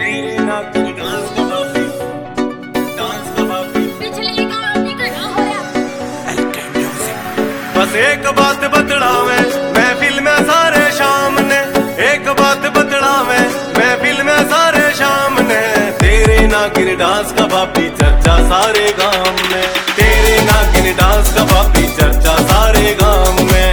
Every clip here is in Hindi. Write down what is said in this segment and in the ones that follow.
तेरे नाक डांस कबाबी, डांस कबाबी। पिछली कहानी कहाँ हो रहा? LK music. बस एक बात बतलावे महफिल में सारे शाम ने, एक बात बतलावे महफिल में सारे शाम ने। तेरे नागिन डांस कबाबी चर्चा सारे गांव में, तेरे नागिन डांस कबाबी चर्चा सारे गांव में।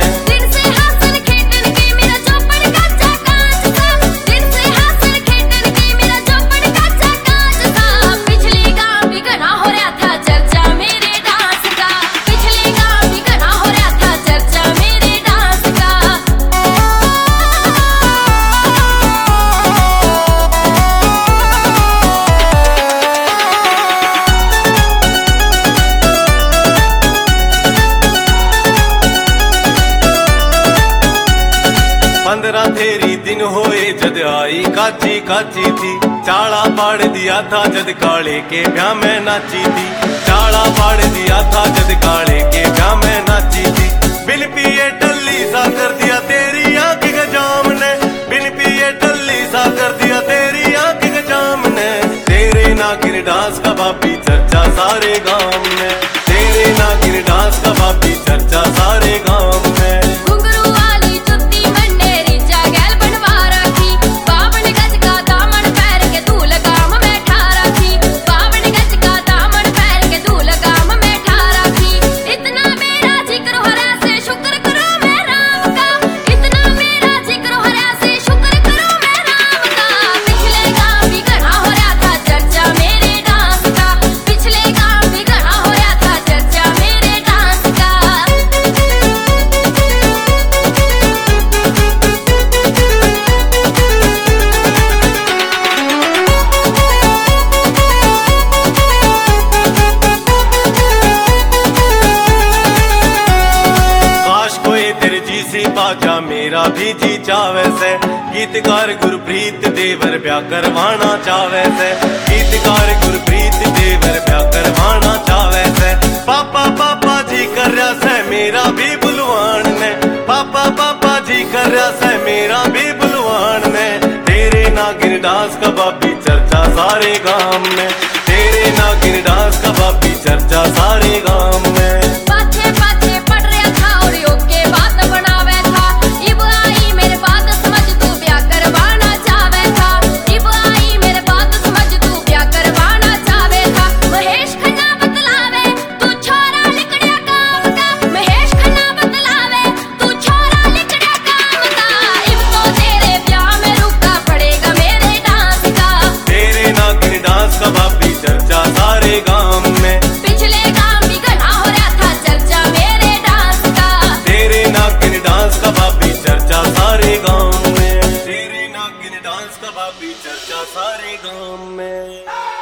पंद्रह तेरी दिन होए जद आई काची काची थी, चाड़ा पाड़ दिया था जद काले के ब्याह में नाची थी, चाड़ा पाड़ दिया था जद काले के ब्याह में नाची थी। बिन पिए टल्ली सा कर दिया तेरी आंख के जाम ने, बिन पिए टल्ली सा कर दिया तेरी आंख के जाम ने। तेरे नागिन डांस कबाबी चर्चा सारे गांव में, तेरे नागिन डांस कबाबी चर्चा सारे गांव में। बाजा मेरा भी जी चावे से, गीतकार गुरप्रीत देवर ब्याह करवाना चावे से, गीतकार गुरप्रीत देवर ब्याह करवाना चावे से। पापा पापा जी कर रहा से मेरा भी बुलवान ने, पापा पापा जी कर रहा से मेरा भी बुलवान ने। तेरे नागिन डांस कबाबी चर्चा सारे गांव में, तेरे नागिन डांस कबाबी चर्चा सारे गांव में। कबाबी चर्चा सारे गांव में, पिछले गांव भी घना हो रहा था चर्चा मेरे डांस का। तेरे नागिन डांस कबाबी चर्चा सारे गांव में, तेरे नागिन डांस कबाबी चर्चा सारे गांव में।